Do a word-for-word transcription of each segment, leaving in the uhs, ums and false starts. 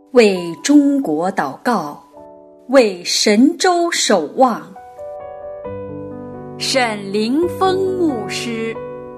为中国祷告，为神州守望。沈凌峰牧师。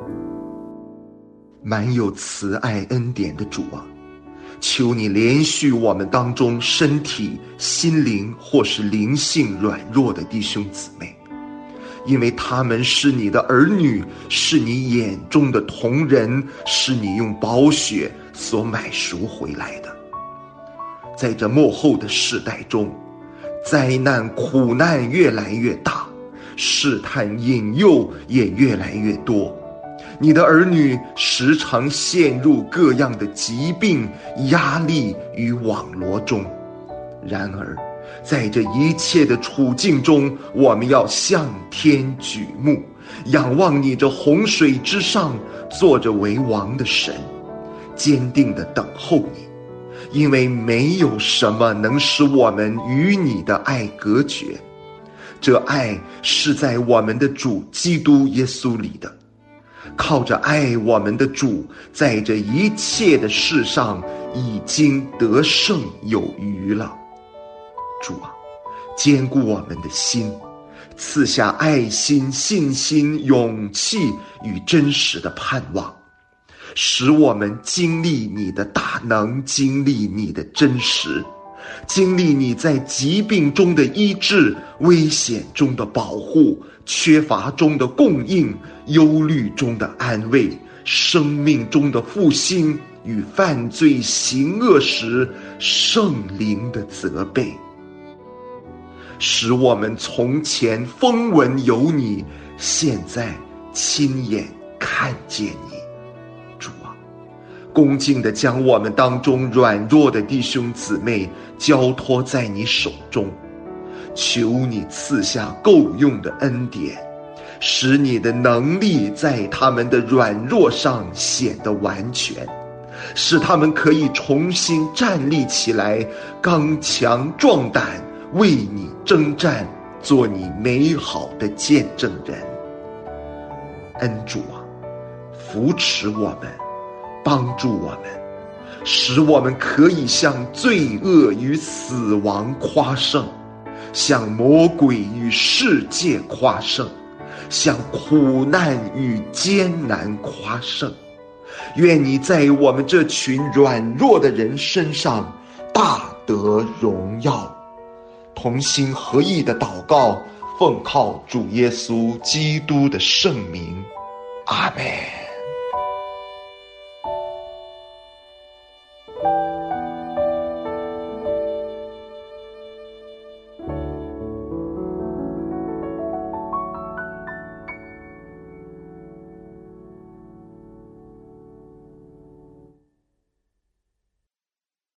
满有慈爱恩典的主啊，求你怜恤我们当中身体、心灵或是灵性软弱的弟兄姊妹，因为他们是你的儿女，是你眼中的瞳人，是你用宝血所买赎回来的。在这末后的世代中，灾难苦难越来越大，试探引诱也越来越多，你的儿女时常陷入各样的疾病、压力与网罗中。然而在这一切的处境中，我们要向天举目，仰望你这洪水之上坐着为王的神，坚定地等候你，因为没有什么能使我们与你的爱隔绝。这爱是在我们的主基督耶稣里的，靠着爱我们的主，在这一切的事上已经得胜有余了。主啊，坚固我们的心，赐下爱心、信心、勇气与真实的盼望，使我们经历你的大能，经历你的真实，经历你在疾病中的医治，危险中的保护，缺乏中的供应，忧虑中的安慰，生命中的复兴与犯罪行恶时圣灵的责备，使我们从前风闻有你，现在亲眼看见你。主啊，恭敬地将我们当中软弱的弟兄姊妹交托在你手中，求你赐下够用的恩典，使你的能力在他们的软弱上显得完全，使他们可以重新站立起来，刚强壮胆，为你征战，做你美好的见证人。恩主啊，扶持我们，帮助我们，使我们可以向罪恶与死亡夸胜，向魔鬼与世界夸胜，向苦难与艰难夸胜。愿你在我们这群软弱的人身上大得荣耀。同心合意的祷告，奉靠主耶稣基督的圣名，阿们。